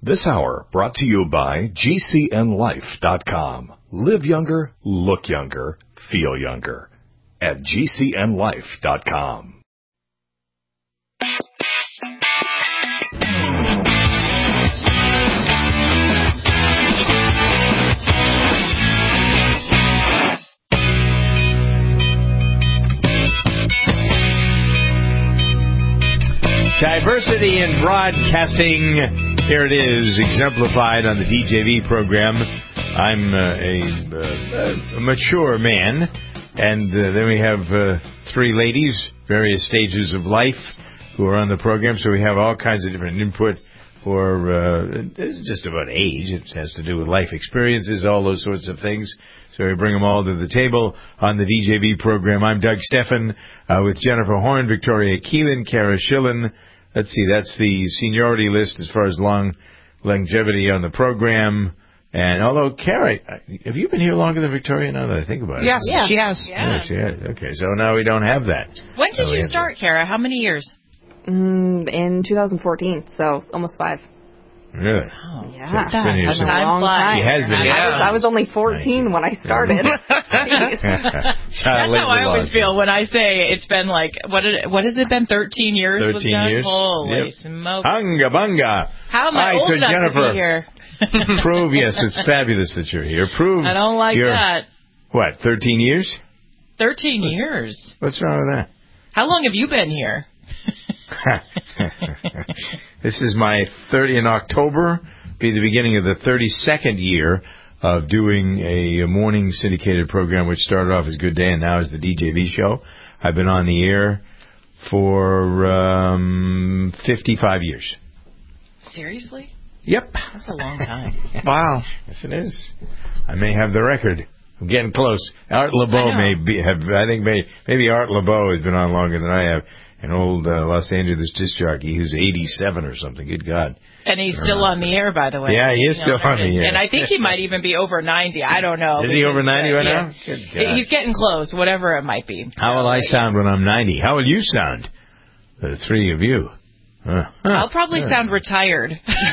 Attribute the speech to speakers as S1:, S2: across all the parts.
S1: This hour brought to you by GCNLife.com. Live younger, look younger, feel younger. At GCNLife.com.
S2: Diversity in broadcasting. Here it is, exemplified on the DJV program. I'm a mature man, and then we have three ladies, various stages of life, who are on the program. So we have all kinds of different input for just about age. It has to do with life experiences, all those sorts of things. So we bring them all to the table on the DJV program. I'm Doug Steffen with Jennifer Horn, Victoria Keelan, Kara Schillen. Let's see, that's the seniority list as far as longevity on the program. And although, Kara, have you been here longer than Victoria now that I think about it?
S3: Yes, yeah. She has.
S2: Yeah, she has. Okay, so now we don't have that.
S3: When did you start, Kara? How many years?
S4: In 2014, so almost 5.
S2: Really?
S4: Oh, yeah.
S2: So it's been here
S4: a long time.
S2: She has been here.
S4: I was only 14 when I started.
S3: That's how I always feel when I say it's been like, what has it been, 13 years?
S2: 13 years.
S3: Holy smokes.
S2: Hunga bunga.
S3: How am I old enough
S2: Jennifer,
S3: to be here?
S2: Prove, yes, it's fabulous that you're here. Prove
S3: I don't like that.
S2: What, 13 years?
S3: 13 years.
S2: What's wrong with that?
S3: How long have you been here?
S2: This is my 30 in October, be the beginning of the 32nd year of doing a morning syndicated program, which started off as Good Day and now is the DJV show. I've been on the air for 55 years.
S3: Seriously?
S2: Yep.
S3: That's a long time.
S2: Wow. Yes, it is. I may have the record. I'm getting close. Art LeBeau maybe Art LeBeau has been on longer than I have. An old Los Angeles disc jockey who's 87 or something. Good God.
S3: And he's still on the air, by the way.
S2: Yeah, he is still on the air.
S3: And I think he might even be over 90. I don't know.
S2: Is he over 90 right now? Good God.
S3: He's getting close, whatever it might be.
S2: How will I sound when I'm 90? How will you sound? The three of you.
S3: I'll probably sound retired.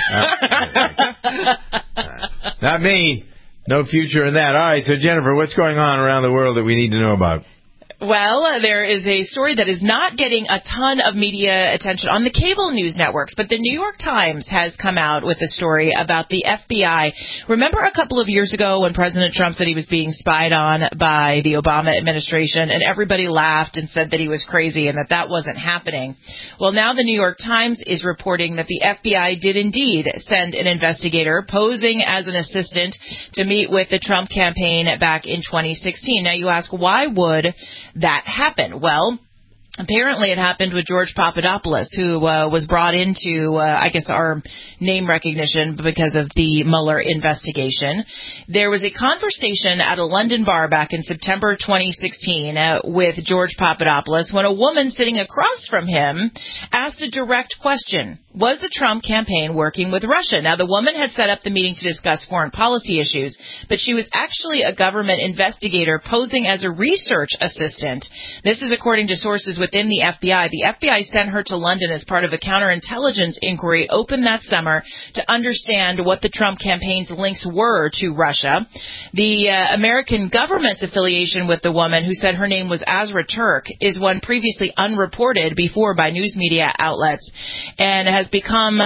S2: Not me. No future in that. All right, so Jennifer, what's going on around the world that we need to know about?
S3: Well, there is a story that is not getting a ton of media attention on the cable news networks, but the New York Times has come out with a story about the FBI. Remember a couple of years ago when President Trump said he was being spied on by the Obama administration, and everybody laughed and said that he was crazy and that wasn't happening? Well, now the New York Times is reporting that the FBI did indeed send an investigator posing as an assistant to meet with the Trump campaign back in 2016. Now, you ask, why would that happened? Well, apparently it happened with George Papadopoulos, who was brought into, our name recognition because of the Mueller investigation. There was a conversation at a London bar back in September 2016 with George Papadopoulos when a woman sitting across from him asked a direct question. Was the Trump campaign working with Russia? Now, the woman had set up the meeting to discuss foreign policy issues, but she was actually a government investigator posing as a research assistant. This is according to sources within the FBI. The FBI sent her to London as part of a counterintelligence inquiry opened that summer to understand what the Trump campaign's links were to Russia. The American government's affiliation with the woman, who said her name was Azra Turk, is one previously unreported before by news media outlets and has become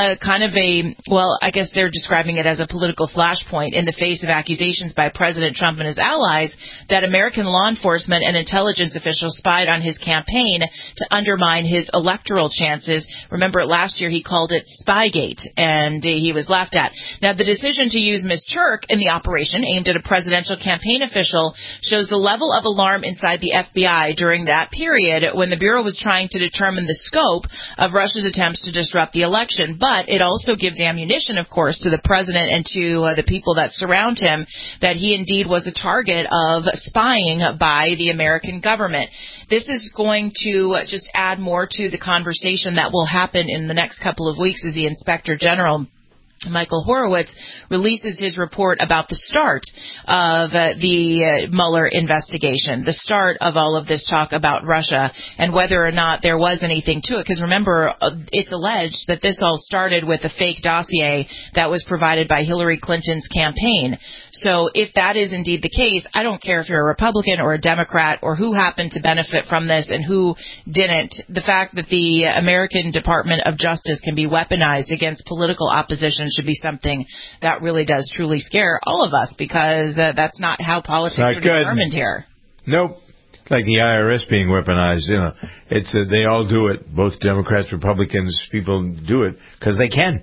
S3: they're describing it as a political flashpoint in the face of accusations by President Trump and his allies that American law enforcement and intelligence officials spied on his campaign to undermine his electoral chances. Remember, last year he called it Spygate, and he was laughed at. Now, the decision to use Ms. Turk in the operation aimed at a presidential campaign official shows the level of alarm inside the FBI during that period when the Bureau was trying to determine the scope of Russia's attempts to disrupt the election. But it also gives ammunition, of course, to the president and to the people that surround him that he indeed was a target of spying by the American government. This is going to just add more to the conversation that will happen in the next couple of weeks as the Inspector General Michael Horowitz releases his report about the start of the Mueller investigation, the start of all of this talk about Russia and whether or not there was anything to it. Because remember, it's alleged that this all started with a fake dossier that was provided by Hillary Clinton's campaign. So if that is indeed the case, I don't care if you're a Republican or a Democrat or who happened to benefit from this and who didn't. The fact that the American Department of Justice can be weaponized against political opposition should be something that really does truly scare all of us, because that's not how politics are determined here.
S2: Nope. It's like the IRS being weaponized. It's they all do it. Both Democrats, Republicans, people do it because they can.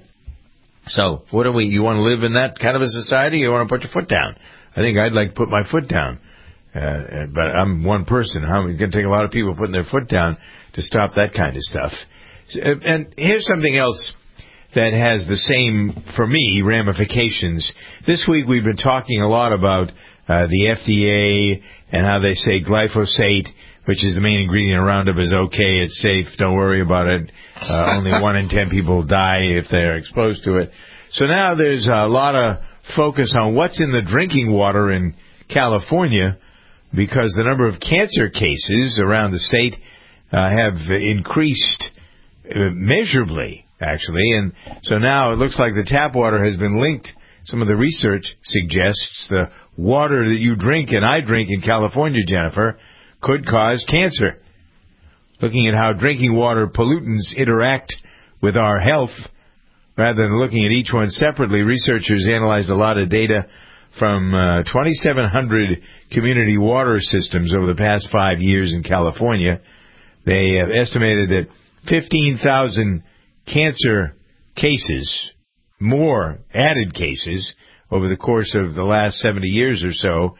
S2: So what are we? You want to live in that kind of a society? You want to put your foot down? I think I'd like to put my foot down. But I'm one person. It's going to take a lot of people putting their foot down to stop that kind of stuff. And here's something else that has the same, for me, ramifications. This week we've been talking a lot about the FDA and how they say glyphosate, which is the main ingredient in Roundup, is okay, it's safe, don't worry about it. Only 1 in 10 people die if they're exposed to it. So now there's a lot of focus on what's in the drinking water in California, because the number of cancer cases around the state have increased measurably, actually. And so now it looks like the tap water has been linked. Some of the research suggests the water that you drink and I drink in California, Jennifer, could cause cancer. Looking at how drinking water pollutants interact with our health, rather than looking at each one separately, researchers analyzed a lot of data from 2,700 community water systems over the past 5 years in California. They have estimated that 15,000 cancer cases, more added cases, over the course of the last 70 years or so.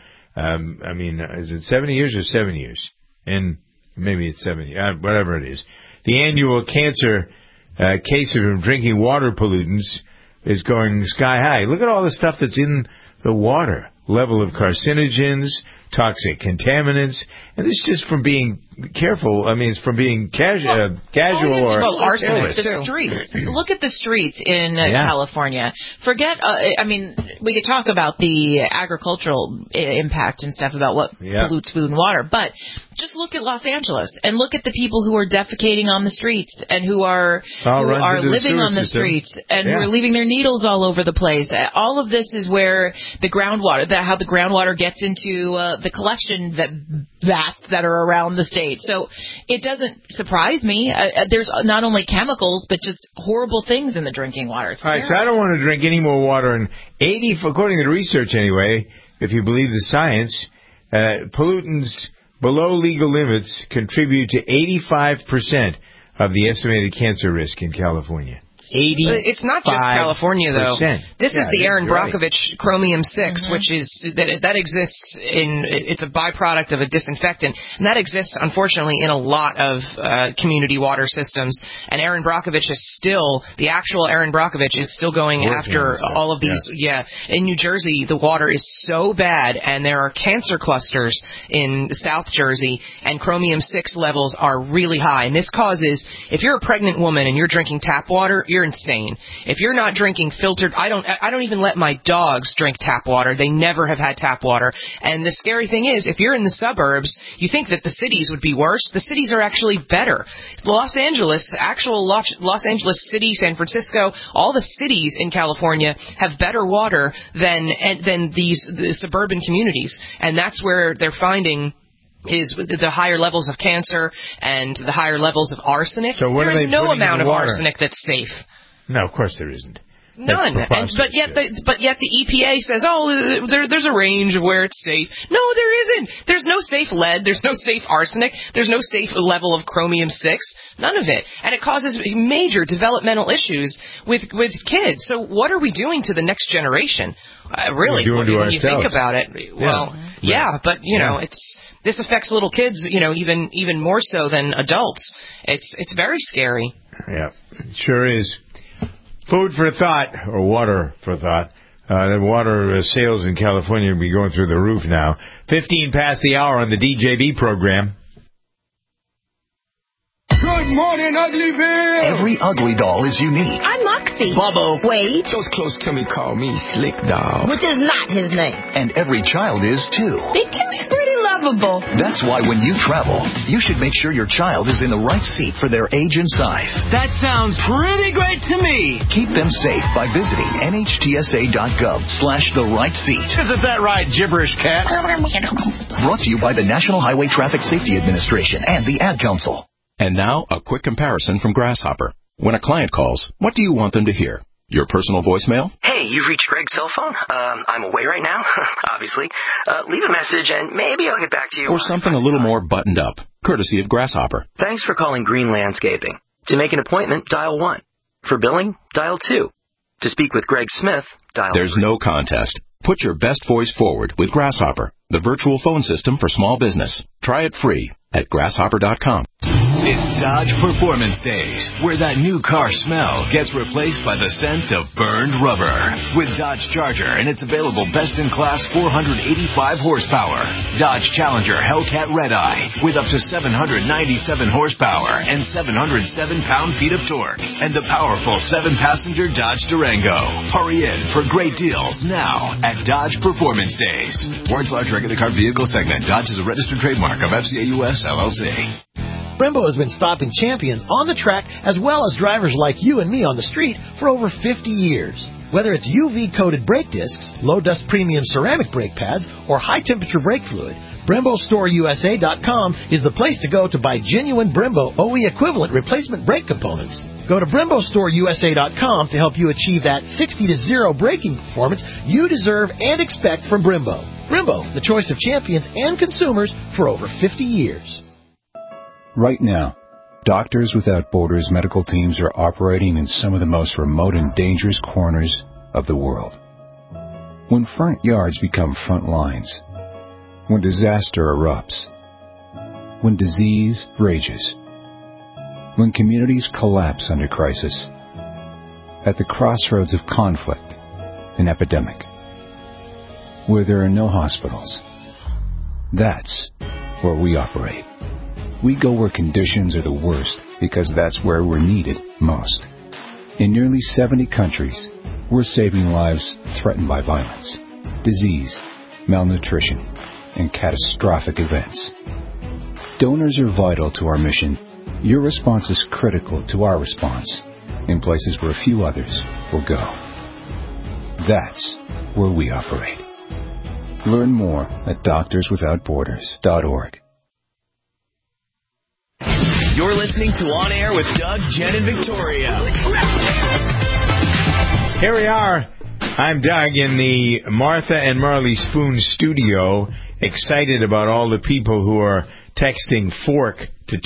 S2: Is it 70 years or 7 years? And maybe it's 70, whatever it is. The annual cancer cases from drinking water pollutants is going sky high. Look at all the stuff that's in the water. Level of carcinogens, toxic contaminants, and this is just from being careful. It's from being casual or
S3: arsenic. The streets. Look at the streets in California. Forget. We could talk about the agricultural impact and stuff about what pollutes food and water, but just look at Los Angeles and look at the people who are defecating on the streets and who are living on the streets and who are leaving their needles all over the place. All of this is where the groundwater, how the groundwater gets into the collection vats that are around the state. So it doesn't surprise me. There's not only chemicals, but just horrible things in the drinking water.
S2: All right, so I don't want to drink any more water. And according to the research anyway, if you believe the science, pollutants below legal limits contribute to 85% of the estimated cancer risk in California. 85%.
S5: It's not just California, though. This is the Aaron Brockovich chromium-6, which is that exists it's a byproduct of a disinfectant, and that exists, unfortunately, in a lot of community water systems. And Aaron Brockovich is still, the actual Aaron Brockovich is still going after all of these. In New Jersey, the water is so bad, and there are cancer clusters in South Jersey, and chromium-6 levels are really high. And this causes, if you're a pregnant woman and you're drinking tap water, you're insane. If you're not drinking filtered, I don't even let my dogs drink tap water. They never have had tap water. And the scary thing is, if you're in the suburbs, you think that the cities would be worse. The cities are actually better. Los Angeles City, San Francisco, all the cities in California have better water than the suburban communities. And that's where they're finding is the higher levels of cancer and the higher levels of arsenic.
S2: So
S3: there is no amount of arsenic that's safe.
S2: No, of course there isn't.
S3: None. But yet the EPA says, there's a range of where it's safe. No, there isn't. There's no safe lead. There's no safe arsenic. There's no safe level of chromium-6. None of it. And it causes major developmental issues with kids. So what are we doing to the next generation? Really, when you think about it. Well, but this affects little kids, even more so than adults. It's very scary.
S2: Yeah, it sure is. Food for thought, or water for thought. The water sales in California will be going through the roof now. 15 past the hour on the DJB program.
S6: Good Good morning, Uglyville.
S7: Every ugly doll is unique.
S8: I'm Moxie.
S6: Bubble.
S8: Wade.
S6: Those close to me call me Slick Doll.
S8: Which is not his name.
S7: And every child is, too.
S8: They can be pretty lovable.
S7: That's why when you travel, you should make sure your child is in the right seat for their age and size.
S9: That sounds pretty great to me.
S7: Keep them safe by visiting nhtsa.gov/the right seat.
S2: Isn't that right, gibberish cat?
S7: Brought to you by the National Highway Traffic Safety Administration and the Ad Council.
S10: And now, a quick comparison from Grasshopper. When a client calls, what do you want them to hear? Your personal voicemail?
S11: Hey, you've reached Greg's cell phone. I'm away right now, obviously. Leave a message and maybe I'll get back to you.
S10: Or something a little more buttoned up, courtesy of Grasshopper.
S11: Thanks for calling Green Landscaping. To make an appointment, dial 1. For billing, dial 2. To speak with Greg Smith, dial 3.
S10: There's no contest. Put your best voice forward with Grasshopper, the virtual phone system for small business. Try it free at grasshopper.com.
S1: It's Dodge Performance Days, where that new car smell gets replaced by the scent of burned rubber. With Dodge Charger and its available best-in-class 485 horsepower. Dodge Challenger Hellcat Redeye with up to 797 horsepower and 707 pound-feet of torque. And the powerful 7-passenger Dodge Durango. Hurry in for great deals now at Dodge Performance Days. Warrants large regular car vehicle segment. Dodge is a registered trademark of FCA US LLC.
S12: Brembo has been stopping champions on the track as well as drivers like you and me on the street for over 50 years. Whether it's UV-coated brake discs, low-dust premium ceramic brake pads, or high-temperature brake fluid, BremboStoreUSA.com is the place to go to buy genuine Brembo OE equivalent replacement brake components. Go to BremboStoreUSA.com to help you achieve that 60-0 braking performance you deserve and expect from Brembo. Brembo, the choice of champions and consumers for over 50 years.
S13: Right now, Doctors Without Borders medical teams are operating in some of the most remote and dangerous corners of the world. When front yards become front lines, when disaster erupts, when disease rages, when communities collapse under crisis, at the crossroads of conflict and epidemic, where there are no hospitals, that's where we operate. We go where conditions are the worst because that's where we're needed most. In nearly 70 countries, we're saving lives threatened by violence, disease, malnutrition, and catastrophic events. Donors are vital to our mission. Your response is critical to our response in places where few others will go. That's where we operate. Learn more at doctorswithoutborders.org.
S1: You're listening to On Air with Doug, Jen, and Victoria.
S2: Here we are. I'm Doug in the Martha and Marley Spoon studio, excited about all the people who are texting FORK to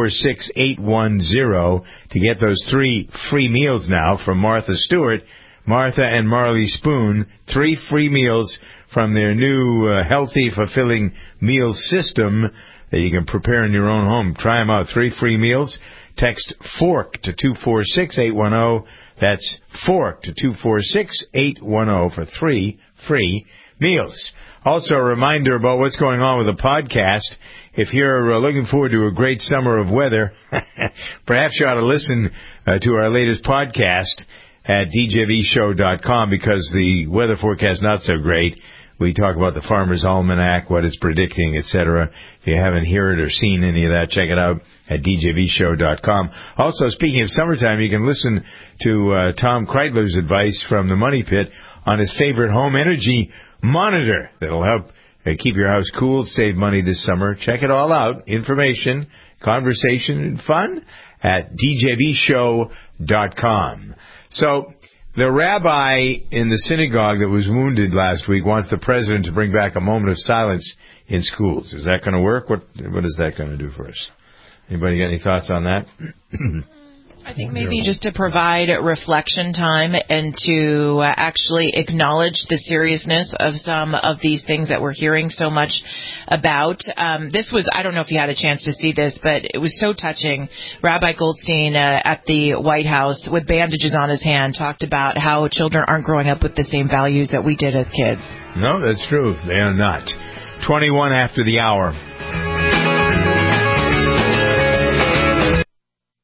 S2: 246810 to get those 3 free meals now from Martha Stewart. Martha and Marley Spoon, 3 free meals from their new healthy, fulfilling meal system that you can prepare in your own home. Try them out. 3 free meals. Text FORK to 246810. That's FORK to 246810 for 3 free meals. Also, a reminder about what's going on with the podcast. If you're looking forward to a great summer of weather, perhaps you ought to listen to our latest podcast at djvshow.com because the weather forecast is not so great. We talk about the Farmer's Almanac, what it's predicting, etc. If you haven't heard or seen any of that, check it out at djvshow.com. Also, speaking of summertime, you can listen to Tom Kreitler's advice from the Money Pit on his favorite home energy monitor that'll help keep your house cool, save money this summer. Check it all out. Information, conversation, and fun at djvshow.com. So, the rabbi in the synagogue that was wounded last week wants the president to bring back a moment of silence in schools. Is that going to work? What is that going to do for us? Anybody got any thoughts on that?
S3: I think maybe just to provide reflection time and to actually acknowledge the seriousness of some of these things that we're hearing so much about. This was, I don't know if you had a chance to see this, but it was so touching. Rabbi Goldstein at the White House with bandages on his hand talked about how children aren't growing up with the same values that we did as kids.
S2: No, that's true. They are not. 21 after the hour.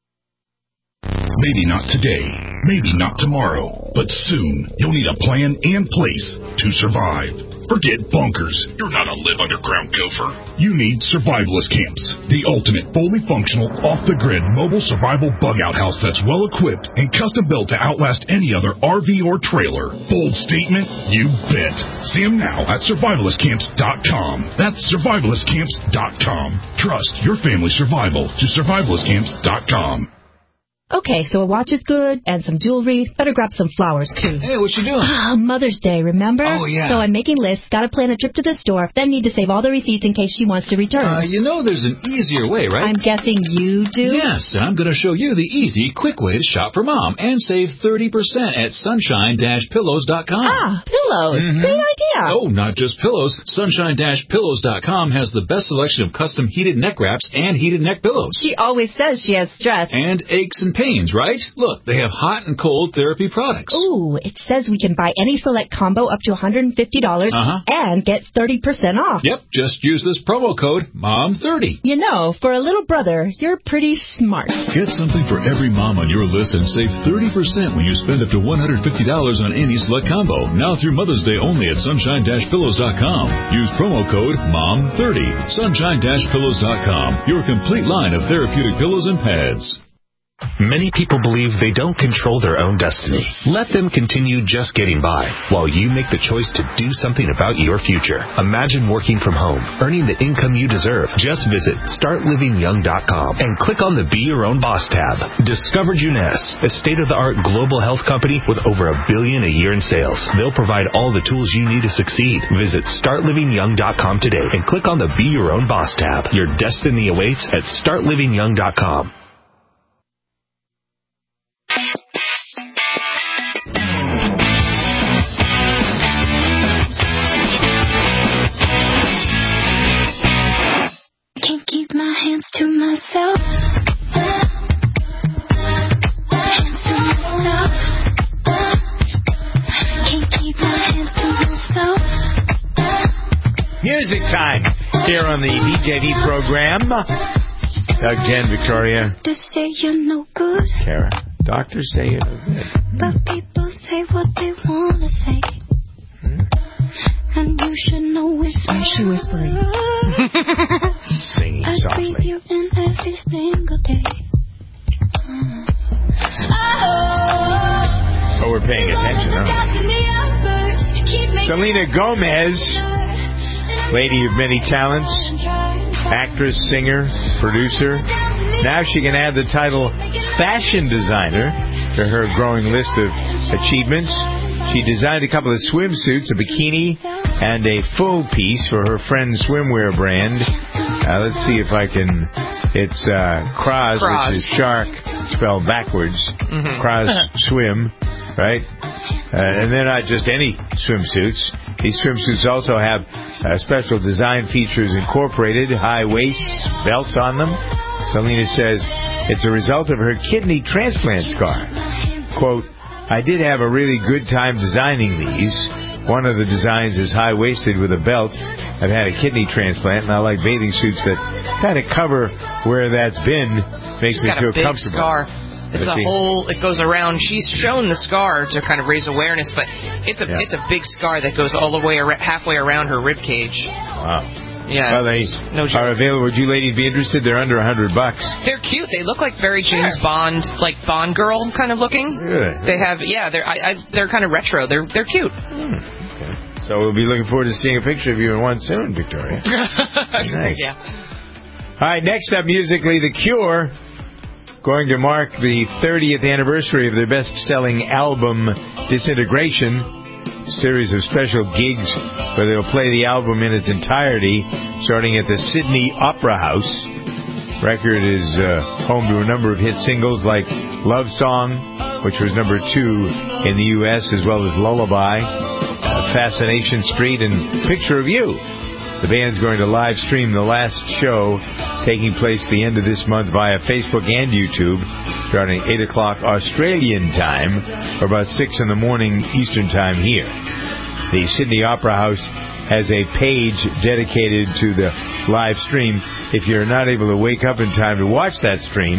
S14: Maybe not today, maybe not tomorrow, but soon you'll need a plan and place to survive. Forget bunkers. You're not a live underground gopher. You need Survivalist Camps, the ultimate fully functional, off-the-grid mobile survival bug-out house that's well-equipped and custom-built to outlast any other RV or trailer. Bold statement? You bet. See them now at survivalistcamps.com. That's survivalistcamps.com. Trust your family's survival to survivalistcamps.com.
S15: Okay, so a watch is good, and some jewelry. Better grab some flowers, too.
S16: Hey, what you doing?
S15: Mother's Day, remember?
S16: Oh, yeah.
S15: So I'm making lists, gotta plan a trip to the store, then need to save all the receipts in case she wants to return.
S16: You know there's an easier way, right?
S15: I'm guessing you do?
S16: Yes, and I'm gonna show you the easy, quick way to shop for Mom and save 30% at sunshine-pillows.com.
S15: Pillows. Great idea.
S16: Oh, not just pillows. Sunshine-pillows.com has the best selection of custom heated neck wraps and heated neck pillows.
S15: She always says she has stress.
S16: And aches and pains, right? Look, they have hot and cold therapy products.
S15: Ooh, it says we can buy any select combo up to $150 and get 30% off.
S16: Yep, just use this promo code MOM30.
S15: You know, for a little brother, you're pretty smart.
S17: Get something for every mom on your list and save 30% when you spend up to $150 on any select combo. Now through Mother's Day only at sunshine-pillows.com. Use promo code MOM30. Sunshine-pillows.com. Your complete line of therapeutic pillows and pads.
S18: Many people believe they don't control their own destiny. Let them continue just getting by while you make the choice to do something about your future. Imagine working from home, earning the income you deserve. Just visit startlivingyoung.com and click on the Be Your Own Boss tab. Discover Juness, a state-of-the-art global health company with over $1 billion a year in sales. They'll provide all the tools you need to succeed. Visit startlivingyoung.com today and click on the Be Your Own Boss tab. Your destiny awaits at startlivingyoung.com.
S19: Can't keep my hands to myself. Hands to myself. Can't keep my hands to myself.
S2: Music time here on the DJV program. Doug, Jen, Victoria.
S19: To say you're no good.
S2: Kara. Doctors say you're no good.
S19: But people say what they want to say. And you should know it's
S15: Why is she whispering?
S2: Singing softly.
S19: I breathe you in every single day.
S2: Oh, we're paying attention, huh? Selena Gomez, lady of many talents, actress, singer, producer. Now she can add the title fashion designer to her growing list of achievements. She designed a couple of swimsuits, a bikini, and a full piece for her friend's swimwear brand. Let's see if I can... It's Kraz, which is shark spelled backwards. Kraz Swim, right? And they're not just any swimsuits. These swimsuits also have special design features incorporated, high waists, belts on them. Selena says it's a result of her kidney transplant scar. Quote, I did have a really good time designing these. One of the designs is high-waisted with a belt. I've had a kidney transplant, and I like bathing suits that kind of cover where that's been. Makes me feel comfortable.
S5: Scar. It's a whole. It goes around. She's shown the scar to kind of raise awareness, but it's a big scar that goes all the way halfway around her rib cage.
S2: Wow.
S5: Yeah,
S2: well, they are available. Would you ladies be interested? They're under $100.
S5: They're cute. They look like very James Bond, like Bond girl kind of looking.
S2: Really?
S5: They have, they're kind of retro. They're cute.
S2: Okay. So we'll be looking forward to seeing a picture of you in one soon, Victoria. Nice.
S5: Yeah.
S2: All right. Next up, musically, The Cure, going to mark the 30th anniversary of their best-selling album, Disintegration. Series of special gigs where they'll play the album in its entirety, starting at the Sydney Opera House. Record is home to a number of hit singles like Love Song, which was number 2 in the U.S., as well as Lullaby, Fascination Street, and Picture of You. The band's going to live stream the last show, taking place the end of this month via Facebook and YouTube, starting at 8 o'clock Australian time, or about 6 in the morning Eastern time here. The Sydney Opera House has a page dedicated to the live stream. If you're not able to wake up in time to watch that stream,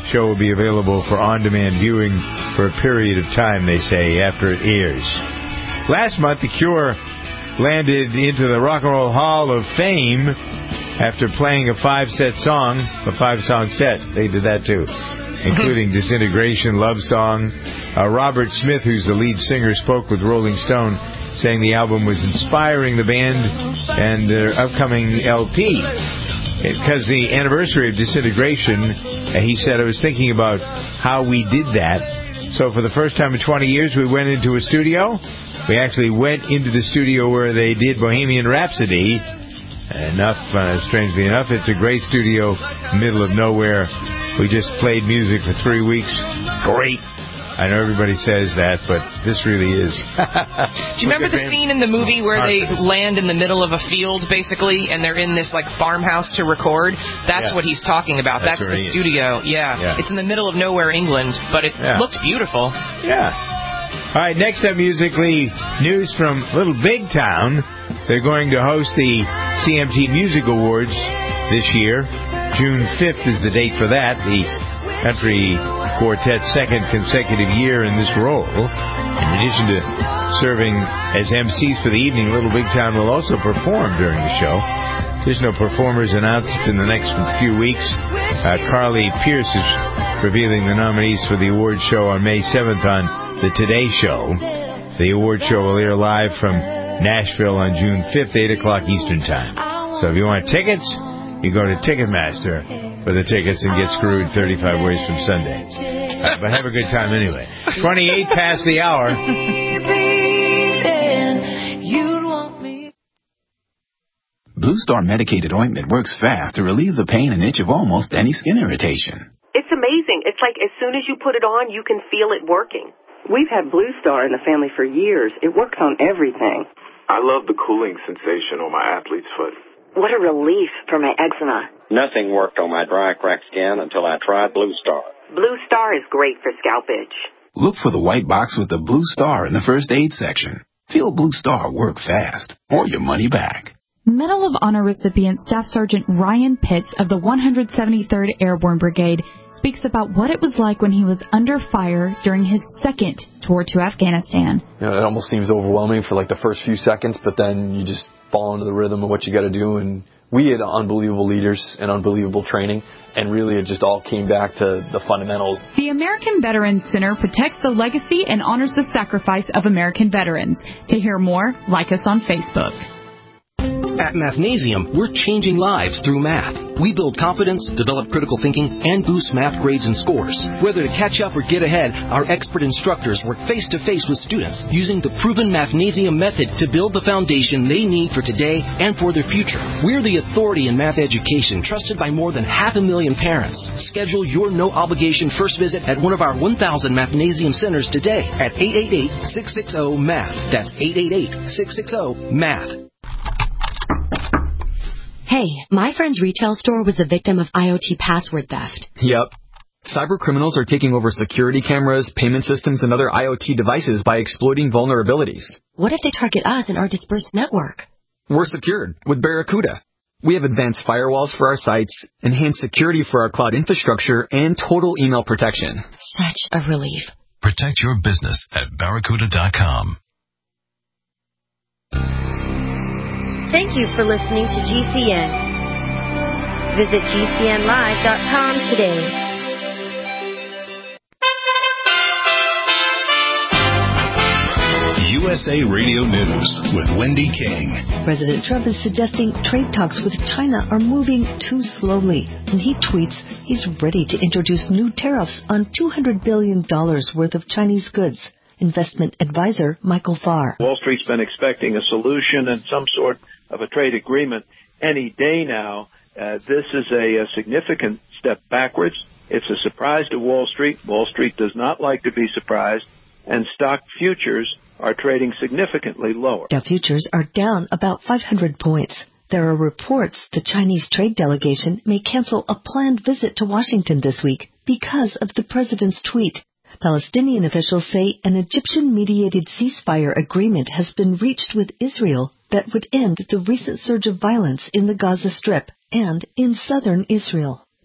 S2: show will be available for on-demand viewing for a period of time, they say, after it airs. Last month, The Cure landed into the Rock and Roll Hall of Fame after playing a 5-song set. They did that too, including Disintegration, Love Song. Robert Smith, who's the lead singer, spoke with Rolling Stone, saying the album was inspiring the band and their upcoming LP. Because the anniversary of Disintegration, he said, I was thinking about how we did that. So for the first time in 20 years, we went into a studio. We actually went into the studio where they did Bohemian Rhapsody. Strangely enough, it's a great studio, middle of nowhere. We just played music for 3 weeks. It's great. I know everybody says that, but this really is.
S5: Do you remember the scene in the movie where they land in the middle of a field, basically, and they're in this farmhouse to record? That's what he's talking about. That's the studio. Yeah. It's in the middle of nowhere, England, but it looked beautiful.
S2: Yeah. All right, next up musically, news from Little Big Town. They're going to host the CMT Music Awards this year. June 5th is the date for that. The country quartet's second consecutive year in this role. In addition to serving as MCs for the evening, Little Big Town will also perform during the show. Additional performers announced in the next few weeks. Carly Pierce is revealing the nominees for the award show on May 7th on The Today Show. The award show will air live from Nashville on June 5th, 8 o'clock Eastern Time. So if you want tickets, you go to Ticketmaster for the tickets and get screwed 35 ways from Sunday. But have a good time anyway. 28 past the hour.
S20: Blue Star medicated ointment works fast to relieve the pain and itch of almost any skin irritation.
S21: It's amazing. It's like as soon as you put it on, you can feel it working.
S22: We've had Blue Star in the family for years. It works on everything.
S23: I love the cooling sensation on my athlete's foot.
S21: What a relief for my eczema.
S24: Nothing worked on my dry, cracked skin until I tried Blue Star.
S21: Blue Star is great for scalp itch.
S20: Look for the white box with the Blue Star in the first aid section. Feel Blue Star work fast, or your money back.
S25: Medal of Honor recipient Staff Sergeant Ryan Pitts of the 173rd Airborne Brigade speaks about what it was like when he was under fire during his second tour to Afghanistan.
S26: It almost seems overwhelming for the first few seconds, but then you just fall into the rhythm of what you got to do. And we had unbelievable leaders and unbelievable training, and really it just all came back to the fundamentals.
S25: The American Veterans Center protects the legacy and honors the sacrifice of American veterans. To hear more, like us on Facebook.
S27: At Mathnasium, we're changing lives through math. We build confidence, develop critical thinking, and boost math grades and scores. Whether to catch up or get ahead, our expert instructors work face-to-face with students using the proven Mathnasium method to build the foundation they need for today and for their future. We're the authority in math education, trusted by more than 500,000 parents. Schedule your no-obligation first visit at one of our 1,000 Mathnasium centers today at 888-660-MATH. That's 888-660-MATH.
S28: Hey, my friend's retail store was the victim of IoT password theft.
S29: Yep. Cyber criminals are taking over security cameras, payment systems, and other IoT devices by exploiting vulnerabilities.
S28: What if they target us and our dispersed network?
S29: We're secured with Barracuda. We have advanced firewalls for our sites, enhanced security for our cloud infrastructure, and total email protection.
S28: Such a relief.
S1: Protect your business at Barracuda.com.
S30: Thank you for listening to GCN. Visit GCNlive.com today.
S1: USA Radio News with Wendy King.
S31: President Trump is suggesting trade talks with China are moving too slowly. And he tweets he's ready to introduce new tariffs on $200 billion worth of Chinese goods. Investment advisor Michael Farr.
S32: Wall Street's been expecting a solution and some sort of a trade agreement any day now. This is a significant step backwards. It's a surprise to Wall Street. Wall Street does not like to be surprised, and stock futures are trading significantly lower.
S31: Dow futures are down about 500 points. There are reports the Chinese trade delegation may cancel a planned visit to Washington this week because of the president's tweet. Palestinian officials say an Egyptian-mediated ceasefire agreement has been reached with Israel that would end the recent surge of violence in the Gaza Strip and in southern Israel.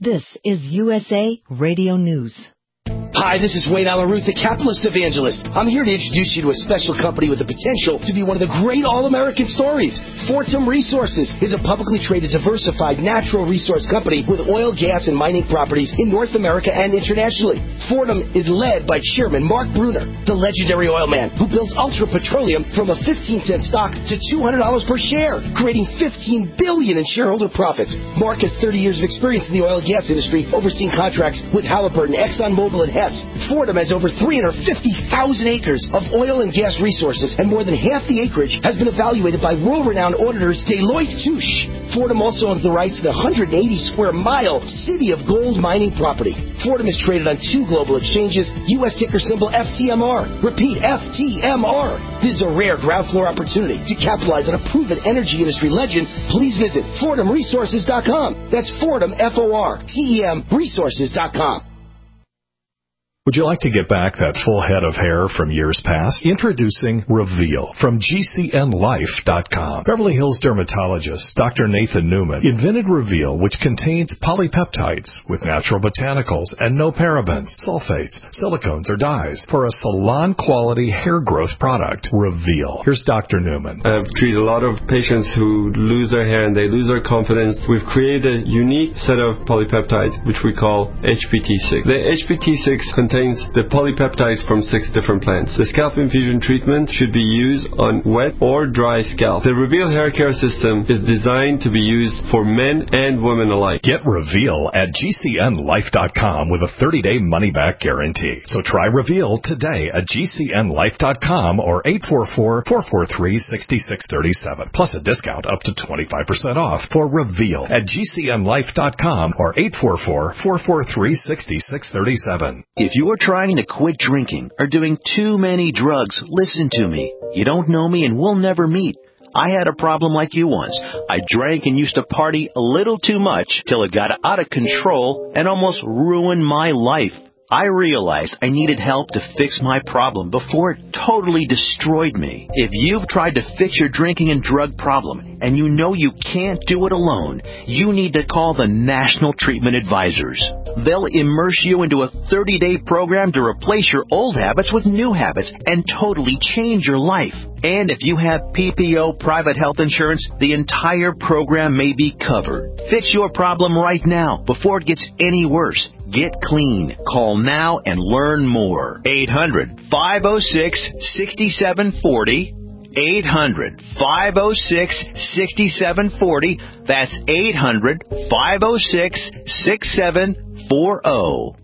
S31: This is USA Radio News.
S3: Hi, this is Wayne Allen Ruth, the Capitalist Evangelist. I'm here to introduce you to a special company with the potential to be one of the great all-American stories. Fortum Resources is a publicly traded, diversified natural resource company with oil, gas, and mining properties in North America and internationally. Fortum is led by Chairman Mark Brunner, the legendary oil man who builds Ultra Petroleum from a 15-cent stock to $200 per share, creating $15 billion in shareholder profits. Mark has 30 years of experience in the oil and gas industry, overseeing contracts with Halliburton, ExxonMobil, and Hess. Fortum has over 350,000 acres of oil and gas resources, and more than half the acreage has been evaluated by world-renowned auditors Deloitte Touche. Fortum also owns the rights to the 180-square-mile City of Gold mining property. Fortum is traded on 2 global exchanges, U.S. ticker symbol FTMR. Repeat, FTMR. This is a rare ground floor opportunity to capitalize on a proven energy industry legend. Please visit FortumResources.com. That's Fortum, F-O-R-T-E-M, Resources.com.
S4: Would you like to get back that full head of hair from years past? Introducing Reveal from GCNLife.com. Beverly Hills dermatologist Dr. Nathan Newman invented Reveal, which contains polypeptides with natural botanicals and no parabens, sulfates, silicones, or dyes for a salon-quality hair growth product. Reveal. Here's Dr. Newman.
S6: I've treated a lot of patients who lose their hair and they lose their confidence. We've created a unique set of polypeptides, which we call HPT6. The HPT6 contains the polypeptides from 6 different plants. The scalp infusion treatment should be used on wet or dry scalp. The Reveal hair care system is designed to be used for men and women alike.
S4: Get Reveal at GCNLife.com with a 30-day money-back guarantee. So try Reveal today at GCNLife.com or 844-443-6637. Plus a discount up to 25% off for Reveal at GCNLife.com or 844-443-6637.
S7: If you're trying to quit drinking or doing too many drugs, listen to me. You don't know me and we'll never meet. I had a problem like you once. I drank and used to party a little too much till it got out of control and almost ruined my life. I realized I needed help to fix my problem before it totally destroyed me. If you've tried to fix your drinking and drug problem and you know you can't do it alone, you need to call the National Treatment Advisors. They'll immerse you into a 30-day program to replace your old habits with new habits and totally change your life. And if you have PPO private health insurance, the entire program may be covered. Fix your problem right now before it gets any worse. Get clean. Call now and learn more. 800-506-6740. 800-506-6740. That's 800-506-6740.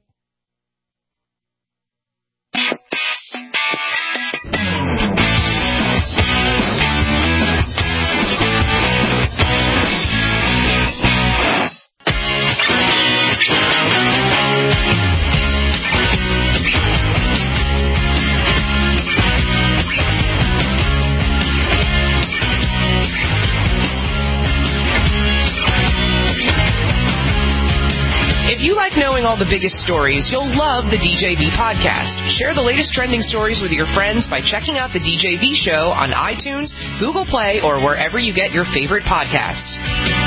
S5: Knowing all the biggest stories, you'll love the DJV podcast. Share the latest trending stories with your friends by checking out the DJV show on iTunes, Google Play, or wherever you get your favorite podcasts.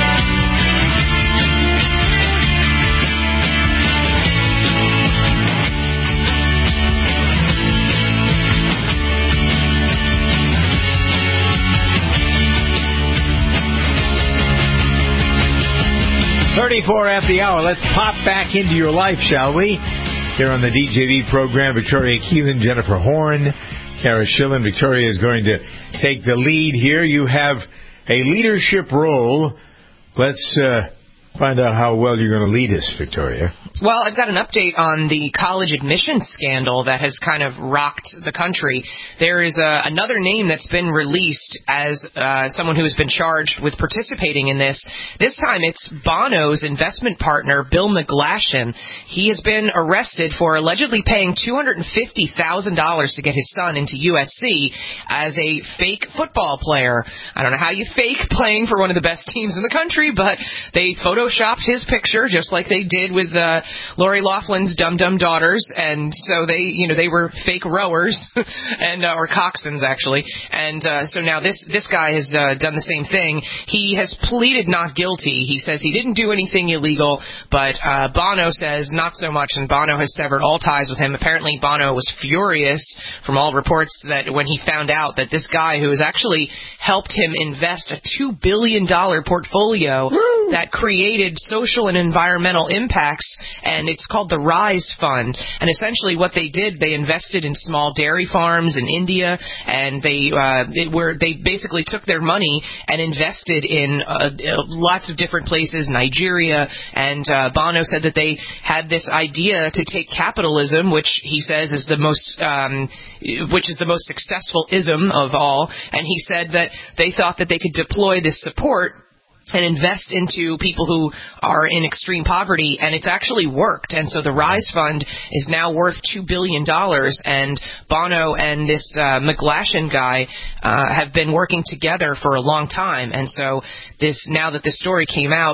S2: After the hour. Let's pop back into your life, shall we? Here on the DJV program, Victoria Keelan, Jennifer Horn, Kara Schillen. Victoria is going to take the lead here. You have a leadership role. Let's find out how well you're going to lead us, Victoria.
S5: Well, I've got an update on the college admissions scandal that has kind of rocked the country. There is another name that's been released as someone who has been charged with participating in this. This time it's Bono's investment partner, Bill McGlashan. He has been arrested for allegedly paying $250,000 to get his son into USC as a fake football player. I don't know how you fake playing for one of the best teams in the country, but they photo photoshopped his picture, just like they did with Lori Loughlin's Dum Dum Daughters, and so they were fake rowers, and or coxswains actually, and so now this guy has done the same thing. He has pleaded not guilty. He says he didn't do anything illegal, but Bono says not so much, and Bono has severed all ties with him. Apparently, Bono was furious from all reports that when he found out that this guy who has actually helped him invest a $2 billion portfolio that created social and environmental impacts, and it's called the RISE Fund. And essentially what they did, they invested in small dairy farms in India, and they basically took their money and invested in lots of different places, Nigeria, and Bono said that they had this idea to take capitalism, which he says is the most successful ism of all, and he said that they thought that they could deploy this support and invest into people who are in extreme poverty, and it's actually worked. And so the RISE Fund is now worth $2 billion, and Bono and this McGlashan guy have been working together for a long time. And so now that this story came out,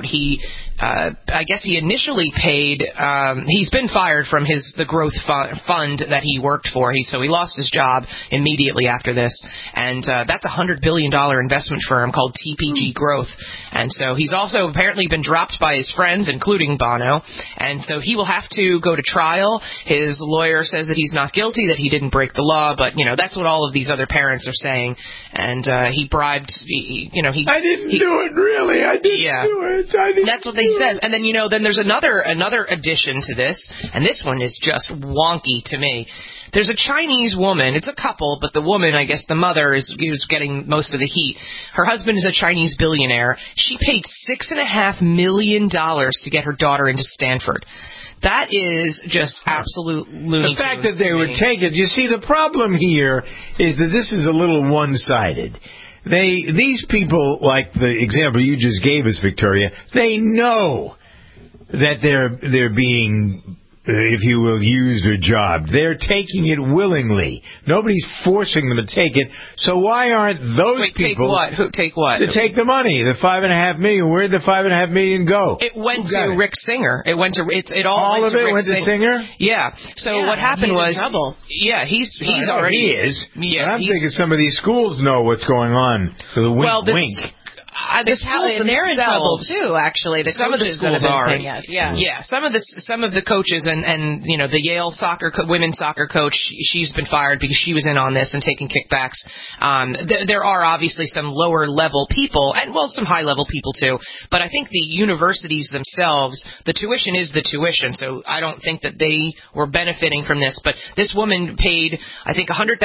S5: I guess he initially paid, he's been fired from the growth fund that he worked for. So he lost his job immediately after this. And that's a $100 billion investment firm called TPG Growth. And so he's also apparently been dropped by his friends, including Bono. And so he will have to go to trial. His lawyer says that he's not guilty, that he didn't break the law. But, that's what all of these other parents are saying. And he bribed, I didn't do it, really. I didn't do it. That's what he says. And then, then there's another addition to this. And this one is just wonky to me. There's a Chinese woman. It's a couple, but the woman, I guess the mother, is getting most of the heat. Her husband is a Chinese billionaire. She paid $6.5 million to get her daughter into Stanford. That is just absolute lunacy.
S2: The fact that they would take it. You see, the problem here is that this is a little one-sided. These people, like the example you just gave us, Victoria, they know that they're being, if you will, used or jobbed. They're taking it willingly. Nobody's forcing them to take it. So why aren't those people...
S5: Take what?
S2: To take the money, the $5.5 million. Where'd the $5.5 million go?
S5: It went to Rick Singer. It went to all of it
S2: went to Singer.
S5: Yeah. So what happened was
S8: in trouble.
S5: Yeah, he's already.
S2: He is.
S5: Yeah,
S2: I'm thinking some of these schools know what's going on. The wink.
S5: The schools
S8: they're in trouble too. Actually,
S5: some of the schools are.
S8: Yes. Yeah.
S5: Some of the coaches and the Yale women's soccer coach, she's been fired because she was in on this and taking kickbacks. There are obviously some lower level people and some high level people too. But I think the universities themselves, the tuition is the tuition. So I don't think that they were benefiting from this. But this woman paid, I think, $100,000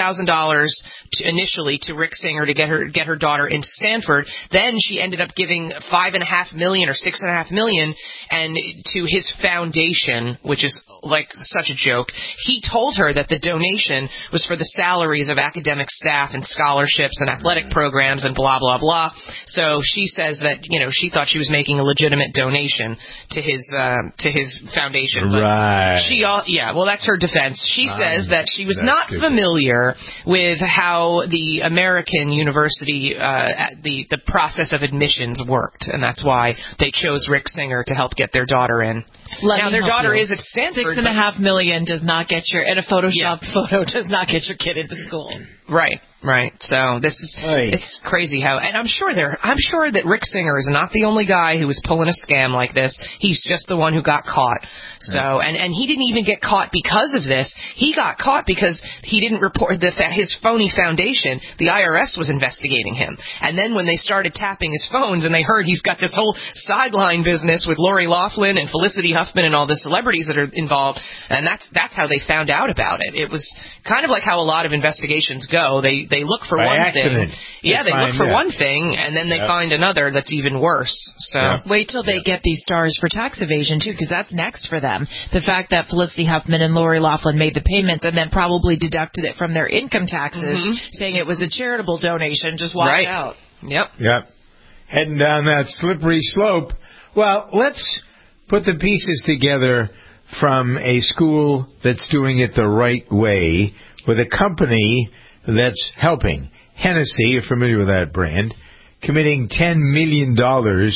S5: initially to Rick Singer to get her daughter into Stanford. Then she ended up giving $5.5 million or $6.5 million and to his foundation, which is like such a joke. He told her that the donation was for the salaries of academic staff and scholarships and athletic programs and blah blah blah. So she says that she thought she was making a legitimate donation to his foundation. But
S2: right.
S5: That's her defense. She says that she was not familiar with how the American university the process of admissions worked, and that's why they chose Rick Singer to help get their daughter in. Now their daughter is at Stanford.
S8: $6.5 million does not get in a Photoshop photo does not get your kid into school.
S5: Right. So this is it's crazy how, and I'm sure that Rick Singer is not the only guy who was pulling a scam like this. He's just the one who got caught. So and he didn't even get caught because of this. He got caught because he didn't report his phony foundation. The IRS was investigating him, and then when they started tapping his phones and they heard he's got this whole sideline business with Lori Loughlin and Felicity Huffman and all the celebrities that are involved, and that's how they found out about it. It was kind of like how a lot of investigations go. They look for one thing. Yeah, they look for one thing, and then they find another that's even worse. So
S8: wait till they get these stars for tax evasion too, because that's next for them. The fact that Felicity Huffman and Lori Loughlin made the payments and then probably deducted it from their income taxes, saying it was a charitable donation. Just watch out.
S5: Yep.
S2: Heading down that slippery slope. Well, let's put the pieces together from a school that's doing it the right way with a company that's helping. Hennessy, you're familiar with that brand, committing $10 million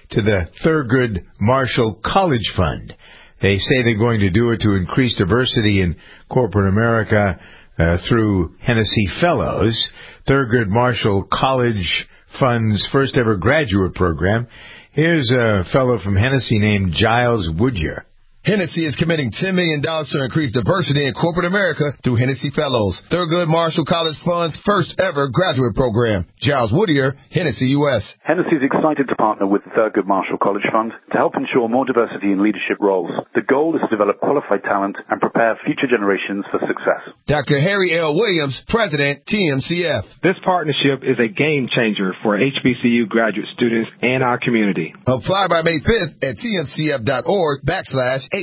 S2: to the Thurgood Marshall College Fund. They say they're going to do it to increase diversity in corporate America through Hennessy Fellows. Thurgood Marshall College Fund's first ever graduate program. Here's a fellow from Hennessy named Giles Woodyer.
S9: Hennessy is committing $10 million to increase diversity in corporate America through Hennessy Fellows, Thurgood Marshall College Fund's first ever graduate program. Giles Woodyer, Hennessy, U.S.
S10: Hennessy is excited to partner with the Thurgood Marshall College Fund to help ensure more diversity in leadership roles. The goal is to develop qualified talent and prepare future generations for success.
S9: Dr. Harry L. Williams, President, TMCF.
S11: This partnership is a game changer for HBCU graduate students and our community.
S9: Apply by May 5th at tmcf.org/HFP.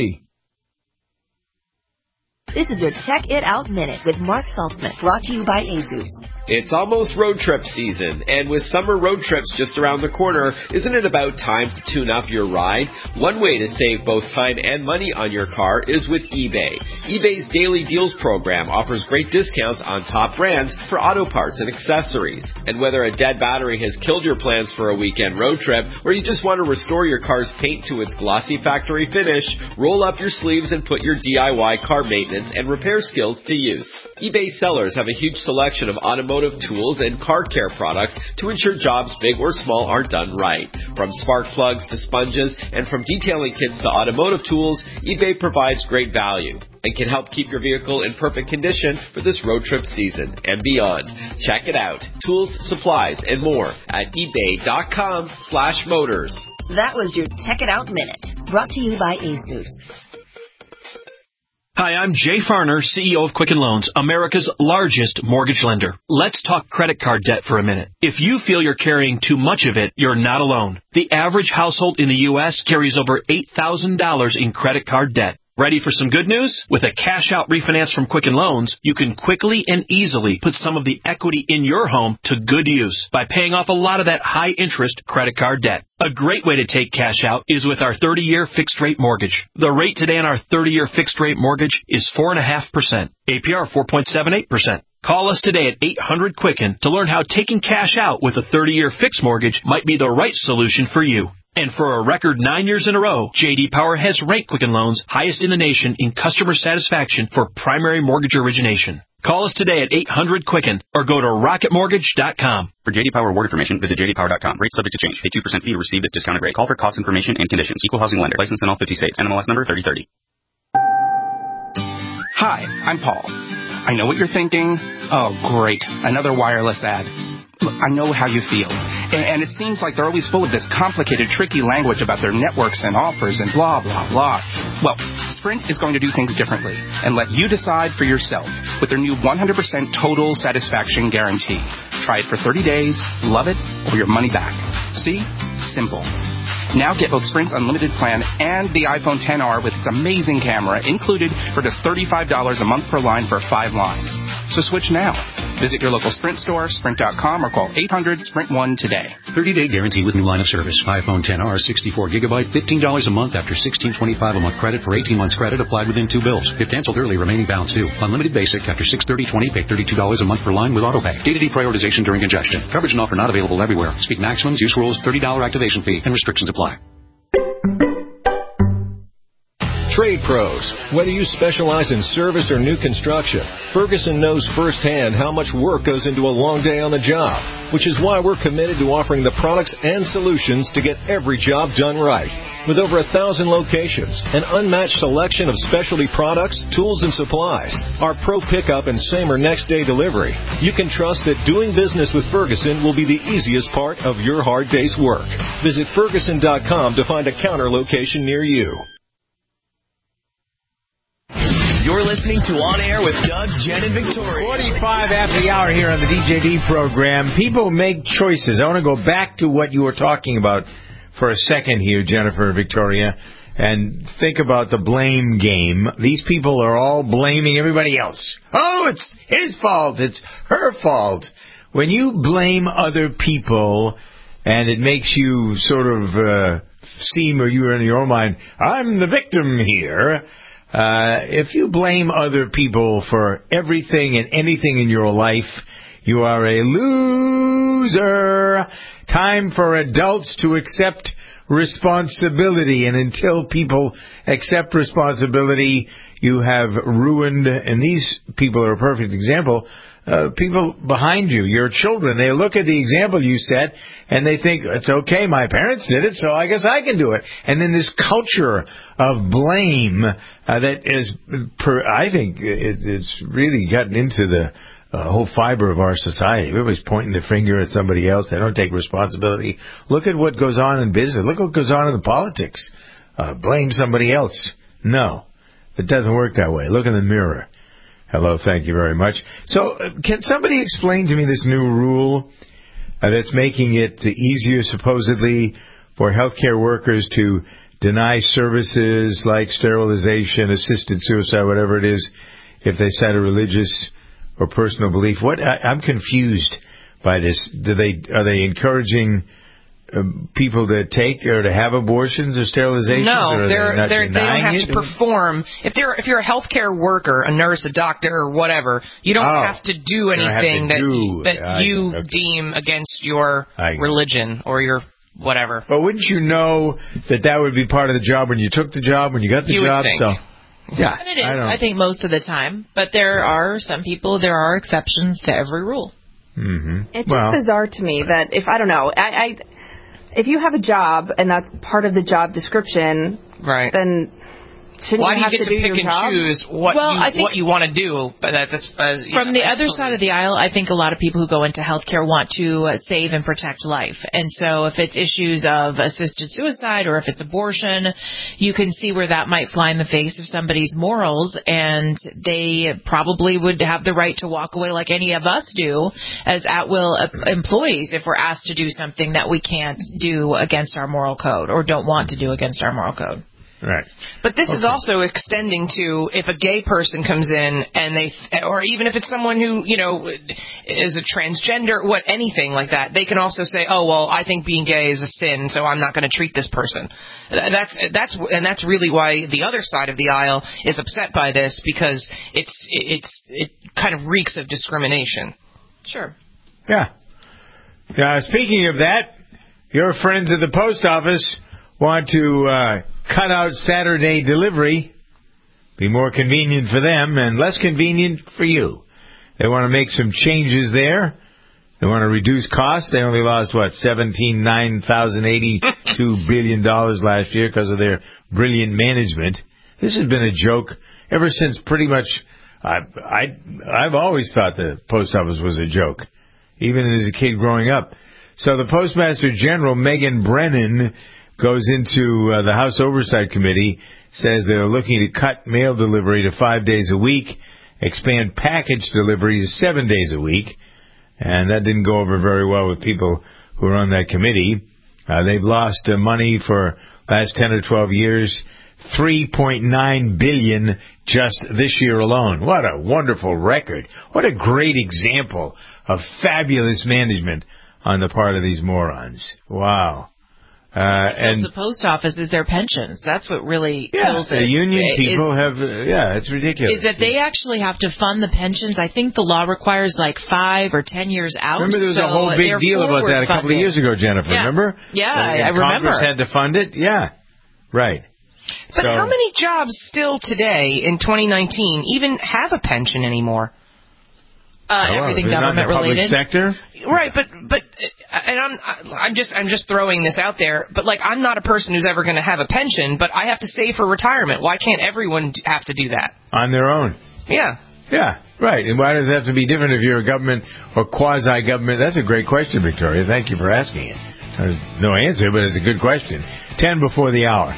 S12: This is your Check It Out Minute with Mark Saltzman, brought to you by ASUS.
S13: It's almost road trip season, and with summer road trips just around the corner, isn't it about time to tune up your ride? One way to save both time and money on your car is with eBay. eBay's Daily Deals program offers great discounts on top brands for auto parts and accessories. And whether a dead battery has killed your plans for a weekend road trip, or you just want to restore your car's paint to its glossy factory finish, roll up your sleeves and put your DIY car maintenance and repair skills to use. eBay sellers have a huge selection of automotive tools and car care products to ensure jobs big or small are done right. From spark plugs to sponges and from detailing kits to automotive tools, eBay provides great value and can help keep your vehicle in perfect condition for this road trip season and beyond. Check it out. Tools, supplies, and more at ebay.com/motors.
S12: That was your Check It Out Minute, brought to you by ASUS.
S27: Hi, I'm Jay Farner, CEO of Quicken Loans, America's largest mortgage lender. Let's talk credit card debt for a minute. If you feel you're carrying too much of it, you're not alone. The average household in the U.S. carries over $8,000 in credit card debt. Ready for some good news? With a cash-out refinance from Quicken Loans, you can quickly and easily put some of the equity in your home to good use by paying off a lot of that high-interest credit card debt. A great way to take cash out is with our 30-year fixed-rate mortgage. The rate today on our 30-year fixed-rate mortgage is 4.5%, APR 4.78%. Call us today at 800-QUICKEN to learn how taking cash out with a 30-year fixed mortgage might be the right solution for you. And for a record 9 years in a row, J.D. Power has ranked Quicken Loans highest in the nation in customer satisfaction for primary mortgage origination. Call us today at 800-QUICKEN or go to rocketmortgage.com.
S14: For J.D. Power award information, visit jdpower.com. Rates subject to change. Pay 2% fee to receive this discounted rate. Call for cost information and conditions. Equal housing lender. License in all 50 states. NMLS number 3030.
S15: Hi, I'm Paul. I know what you're thinking. Oh, great. Another wireless ad. Look, I know how you feel. And it seems like they're always full of this complicated, tricky language about their networks and offers and blah, blah, blah. Well, Sprint is going to do things differently and let you decide for yourself with their new 100% total satisfaction guarantee. Try it for 30 days, love it, or your money back. See? Simple. Now get both Sprint's unlimited plan and the iPhone XR with its amazing camera included for just $35 a month per line for 5 lines. So switch now. Visit your local Sprint store, Sprint.com, or call 800-SPRINT-1 today.
S16: 30-day guarantee with new line of service. iPhone XR, 64 gigabyte, $15 a month after $16.25 a month credit for 18 months credit applied within 2 bills. If canceled early, remaining balance due. Unlimited basic after $630.20, pay $32 a month per line with autopay. Data deprioritization during congestion. Coverage and offer not available everywhere. Speak maximums, use rules, $30 activation fee, and restrictions apply.
S17: Trade pros. Whether you specialize in service or new construction, Ferguson knows firsthand how much work goes into a long day on the job, which is why we're committed to offering the products and solutions to get every job done right. With over 1,000 locations, an unmatched selection of specialty products, tools, and supplies, our pro pickup and same or next day delivery, you can trust that doing business with Ferguson will be the easiest part of your hard day's work. Visit Ferguson.com to find a counter location near you.
S1: You're listening to On Air with Doug, Jen, and Victoria.
S2: 45 after the hour here on the DJD program. People make choices. I want to go back to what you were talking about for a second here, Jennifer and Victoria, and think about the blame game. These people are all blaming everybody else. Oh, it's his fault. It's her fault. When you blame other people and it makes you sort of seem, or you're in your own mind, I'm the victim here. If you blame other people for everything and anything in your life, you are a loser. Time for adults to accept responsibility. And until people accept responsibility, you have ruined, and these people are a perfect example, people behind you, your children. They look at the example you set, and they think, it's okay, my parents did it, so I guess I can do it. And then this culture of blame that is, I think it's really gotten into the whole fiber of our society. Everybody's pointing the finger at somebody else. They don't take responsibility. Look at what goes on in business. Look what goes on in the politics. Blame somebody else. No, it doesn't work that way. Look in the mirror. Hello, thank you very much. So, can somebody explain to me this new rule that's making it easier, supposedly, for healthcare workers to deny services like sterilization, assisted suicide, whatever it is, if they cite a religious or personal belief? I'm confused by this. Are they encouraging people to take or to have abortions or sterilizations?
S5: No,
S2: or
S5: they don't have to perform. If you're a healthcare worker, a nurse, a doctor, or whatever, you don't have to do anything that you deem against your religion or your whatever.
S2: But wouldn't you know that would be part of the job when you took the job, when you got the job?
S5: Would think.
S2: So, yeah,
S8: and it is, I think, most of the time. But there are exceptions to every rule.
S2: Mm-hmm.
S18: It's just bizarre to me that if you have a job and that's part of the job description,
S5: right,
S18: then shouldn't
S5: why
S18: you have
S5: do you get to pick and choose what you want to do? But that's
S8: from the other side of the aisle. I think a lot of people who go into healthcare want to save and protect life, and so if it's issues of assisted suicide or if it's abortion, you can see where that might fly in the face of somebody's morals, and they probably would have the right to walk away like any of us do as at-will employees if we're asked to do something that we can't do against our moral code or don't want to do against our moral code.
S2: Right.
S5: But this is also extending to if a gay person comes in and or even if it's someone who, is a transgender, anything like that, they can also say, oh, well, I think being gay is a sin, so I'm not going to treat this person. That's really why the other side of the aisle is upset by this, because it kind of reeks of discrimination.
S8: Sure.
S2: Yeah. Speaking of that, your friends at the post office want to cut out Saturday delivery, be more convenient for them and less convenient for you. They want to make some changes there. They want to reduce costs. They only lost, $9,082 billion last year because of their brilliant management. This has been a joke ever since pretty much I've always thought the post office was a joke, even as a kid growing up. So the Postmaster General, Megan Brennan, goes into the House Oversight Committee, says they're looking to cut mail delivery to 5 days a week, expand package delivery to 7 days a week, and that didn't go over very well with people who are on that committee. They've lost money for last 10 or 12 years, $3.9 billion just this year alone. What a wonderful record. What a great example of fabulous management on the part of these morons. Wow.
S8: And the post office is their pensions. That's what really kills it.
S2: The union people it's ridiculous.
S8: Is that they actually have to fund the pensions. I think the law requires 5 or 10 years out.
S2: Remember there was a whole big deal about that a couple of years ago, Jennifer, remember?
S8: Yeah, I remember.
S2: Congress had to fund it? Yeah, right.
S5: But how many jobs still today in 2019 even have a pension anymore?
S8: Everything government related.
S2: Public sector?
S5: Right, but and I'm just throwing this out there, but I'm not a person who's ever going to have a pension, but I have to save for retirement. Why can't everyone have to do that?
S2: On their own.
S5: Yeah.
S2: Yeah, right. And why does it have to be different if you're a government or quasi-government? That's a great question, Victoria. Thank you for asking it. No answer, but it's a good question. 10 before the hour.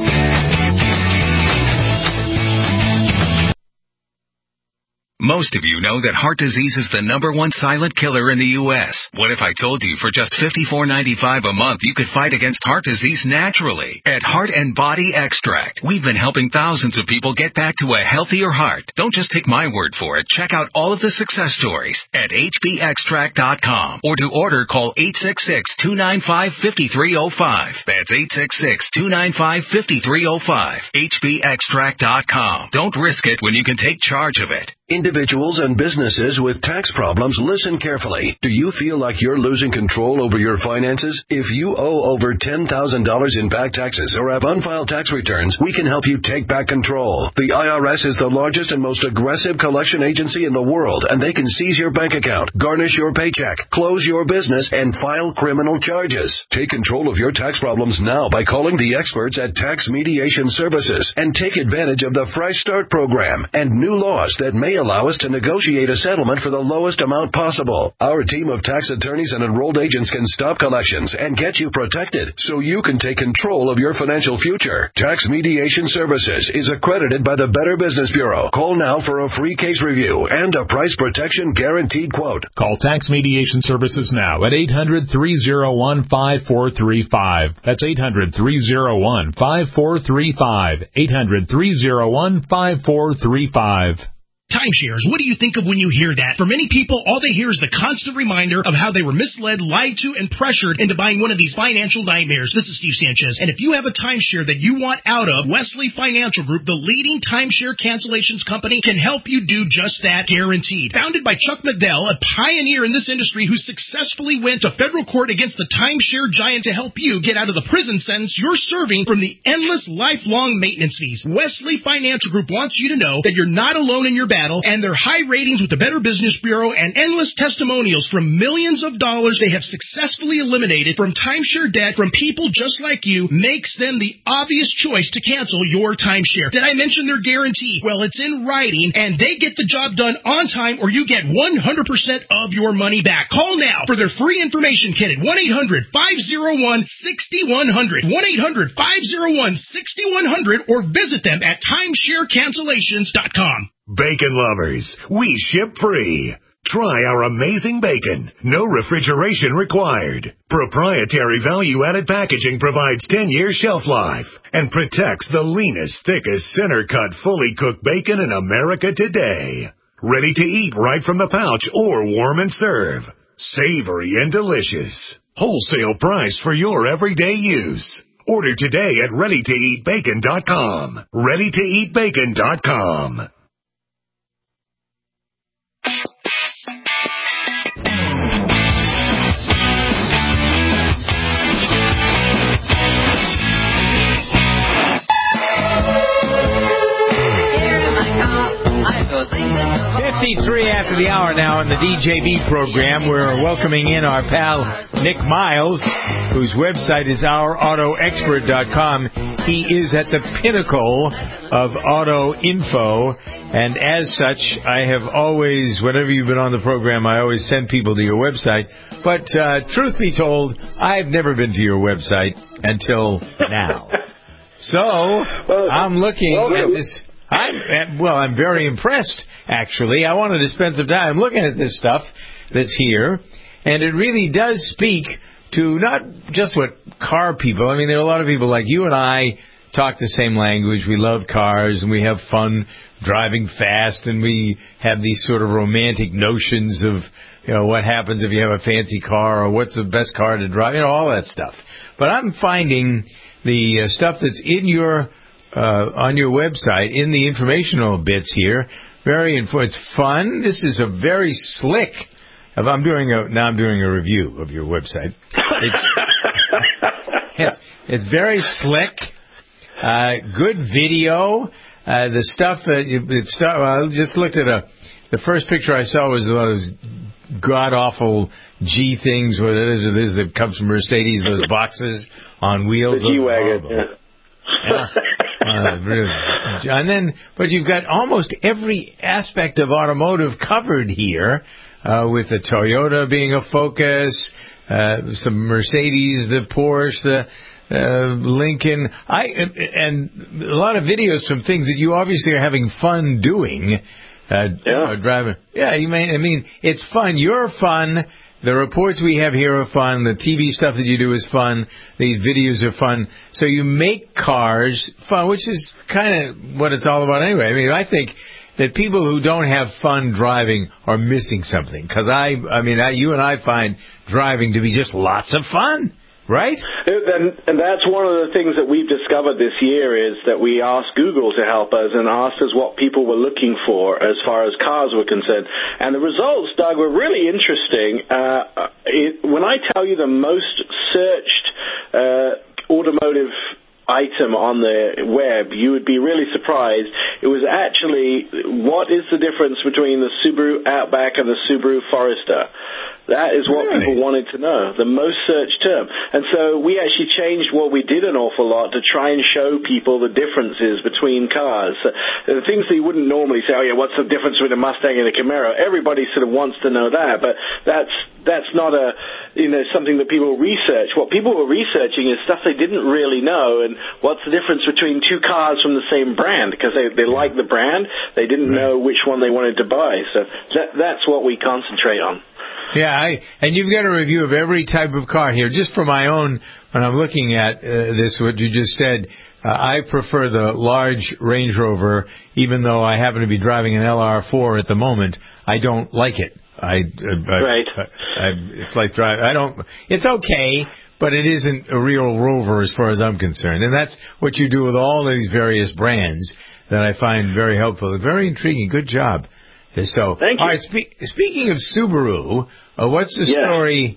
S1: Most of you know that heart disease is the #1 silent killer in the U.S. What if I told you for just $54.95 a month you could fight against heart disease naturally? At Heart and Body Extract, we've been helping thousands of people get back to a healthier heart. Don't just take my word for it. Check out all of the success stories at hbextract.com, or to order, call 866-295-5305. That's 866-295-5305. hbextract.com. Don't risk it when you can take charge of it.
S19: Individuals and businesses with tax problems, listen carefully. Do you feel like you're losing control over your finances? If you owe over $10,000 in back taxes or have unfiled tax returns, we can help you take back control. The IRS is the largest and most aggressive collection agency in the world, and they can seize your bank account, garnish your paycheck, close your business, and file criminal charges. Take control of your tax problems now by calling the experts at Tax Mediation Services and take advantage of the Fresh Start program and new laws that may allow us to negotiate a settlement for the lowest amount possible. Our team of tax attorneys and enrolled agents can stop collections and get you protected so you can take control of your financial future. Tax Mediation Services is accredited by the Better Business Bureau. Call now for a free case review and a price protection guaranteed quote.
S20: Call Tax Mediation Services now at 800-301-5435. That's 800-301-5435. 800-301-5435.
S19: Timeshares, what do you think of when you hear that? For many people, all they hear is the constant reminder of how they were misled, lied to, and pressured into buying one of these financial nightmares. This is Steve Sanchez, and if you have a timeshare that you want out of, Wesley Financial Group, the leading timeshare cancellations company, can help you do just that, guaranteed. Founded by Chuck McDell, a pioneer in this industry who successfully went to federal court against the timeshare giant to help you get out of the prison sentence you're serving from the endless lifelong maintenance fees. Wesley Financial Group wants you to know that you're not alone in your battle, and their high ratings with the Better Business Bureau and endless testimonials from millions of dollars they have successfully eliminated from timeshare debt from people just like you makes them the obvious choice to cancel your timeshare. Did I mention their guarantee? Well, it's in writing, and they get the job done on time, or you get 100% of your money back. Call now for their free information kit at 1-800-501-6100, 1-800-501-6100, or visit them at timesharecancellations.com.
S21: Bacon lovers, we ship free. Try our amazing bacon. No refrigeration required. Proprietary value-added packaging provides 10-year shelf life and protects the leanest, thickest, center-cut, fully cooked bacon in America today. Ready to eat right from the pouch or warm and serve. Savory and delicious. Wholesale price for your everyday use. Order today at ReadyToEatBacon.com. ReadyToEatBacon.com.
S2: 53 after the hour now in the DJB program. We're welcoming in our pal Nick Miles, whose website is OurAutoExpert.com. He is at the pinnacle of auto info, and as such, I have always, whenever you've been on the program, I always send people to your website. But truth be told, I've never been to your website until now. So I'm looking at this. I'm very impressed, actually. I wanted to spend some time looking at this stuff that's here, and it really does speak to not just what car people, I mean, there are a lot of people like you and I talk the same language. We love cars, and we have fun driving fast, and we have these sort of romantic notions of, you know, what happens if you have a fancy car, or what's the best car to drive, you know, all that stuff. But I'm finding the stuff that's in your on your website, in the informational bits here, it's fun. This is a very slick. I'm doing a review of your website. It's very slick. Good video. The stuff I just looked at the first picture I saw was those god awful G things. What it is that comes from Mercedes? Those boxes on wheels.
S22: The G-Wagon.
S2: Yeah. Really. And then, but you've got almost every aspect of automotive covered here, with the Toyota being a focus, some Mercedes, the Porsche, the Lincoln, and a lot of videos from things that you obviously are having fun doing. Driving. Yeah, it's fun. You're fun. The reports we have here are fun. The TV stuff that you do is fun. These videos are fun. So you make cars fun, which is kind of what it's all about anyway. I mean, I think that people who don't have fun driving are missing something. Because you and I find driving to be just lots of fun, Right?
S3: And that's one of the things that we've discovered this year is that we asked Google to help us and asked us what people were looking for as far as cars were concerned. And the results, Doug, were really interesting. When I tell you the most searched automotive item on the web, you would be really surprised. It was actually, what is the difference between the Subaru Outback and the Subaru Forester? That is what people wanted to know, the most searched term. And so we actually changed what we did an awful lot to try and show people the differences between cars. The things that you wouldn't normally say, oh yeah, what's the difference between a Mustang and a Camaro? Everybody sort of wants to know that, but that's not something that people research. What people were researching is stuff they didn't really know, and what's the difference between two cars from the same brand, because they like the brand, they didn't know which one they wanted to buy. So that's what we concentrate on.
S2: Yeah, and you've got a review of every type of car here. Just for my own, when I'm looking at this, what you just said, I prefer the large Range Rover, even though I happen to be driving an LR4 at the moment. I don't like it. It's like driving. It's okay, but it isn't a real Rover as far as I'm concerned. And that's what you do with all these various brands that I find very helpful. Very intriguing. Good job. So,
S3: thank you.
S2: All right, speaking of Subaru, what's the story?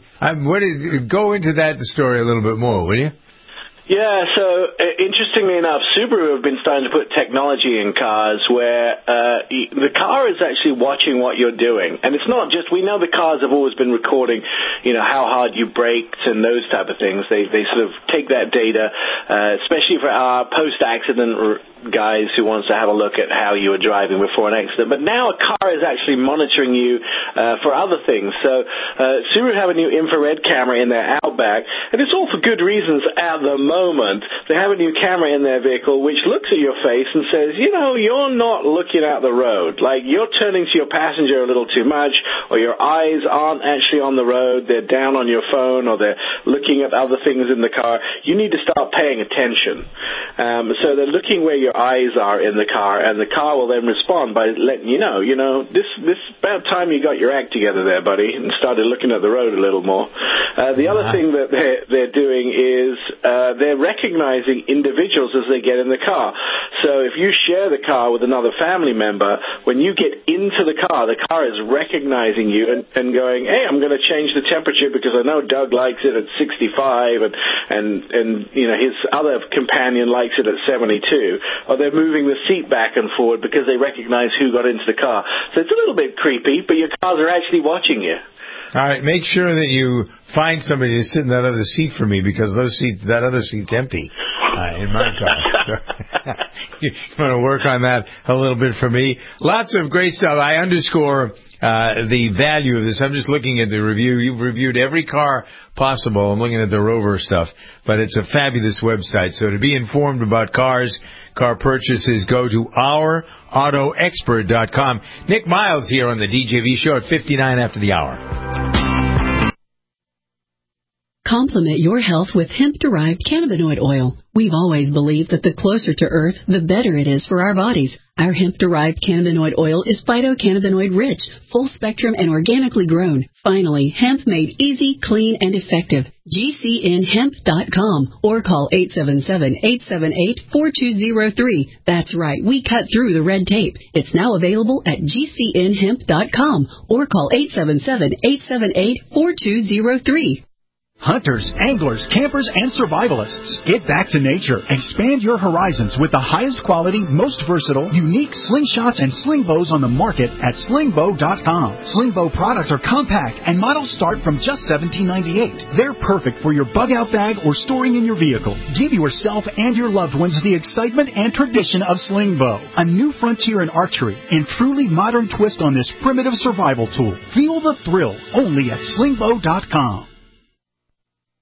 S2: Go into the story a little bit more, will you?
S3: Yeah, so interestingly enough, Subaru have been starting to put technology in cars where the car is actually watching what you're doing. And it's not just, we know the cars have always been recording, how hard you braked and those type of things. They sort of take that data, especially for our post-accident guys who wants to have a look at how you were driving before an accident. But now a car is actually monitoring you for other things. So Subaru have a new infrared camera in their Outback, and it's all for good reasons at the moment. They have a new camera in their vehicle which looks at your face and says, you're not looking at the road. Like, you're turning to your passenger a little too much, or your eyes aren't actually on the road. They're down on your phone, or they're looking at other things in the car. You need to start paying attention. So they're looking where your eyes are in the car, and the car will then respond by letting you know, this about time you got your act together there, buddy, and started looking at the road a little more. The other thing that they're doing is they're recognizing individuals as they get in the car. So if you share the car with another family member, when you get into the car is recognizing you and going, hey, I'm going to change the temperature because I know Doug likes it at 65 and his other companion likes it at 72. Or they're moving the seat back and forward because they recognize who got into the car. So it's a little bit creepy, but your cars are actually watching you.
S2: All right, make sure that you find somebody to sit in that other seat for me, because that other seat's empty in my car. You want to work on that a little bit for me. Lots of great stuff. I underscore the value of this. I'm just looking at the review. You've reviewed every car possible. I'm looking at the Rover stuff, but it's a fabulous website. So to be informed about cars, car purchases, go to OurAutoExpert.com. Nick Miles here on the DJV Show at 59 after the hour.
S6: Complement your health with hemp-derived cannabinoid oil. We've always believed that the closer to Earth, the better it is for our bodies. Our hemp-derived cannabinoid oil is phytocannabinoid-rich, full-spectrum, and organically grown. Finally, hemp made easy, clean, and effective. GCNhemp.com or call 877-878-4203. That's right, we cut through the red tape. It's now available at GCNhemp.com or call 877-878-4203.
S22: Hunters, anglers, campers, and survivalists. Get back to nature. Expand your horizons with the highest quality, most versatile, unique slingshots and sling bows on the market at slingbow.com. Slingbow products are compact and models start from just $17.98. They're perfect for your bug-out bag or storing in your vehicle. Give yourself and your loved ones the excitement and tradition of Slingbow, a new frontier in archery and truly modern twist on this primitive survival tool. Feel the thrill only at slingbow.com.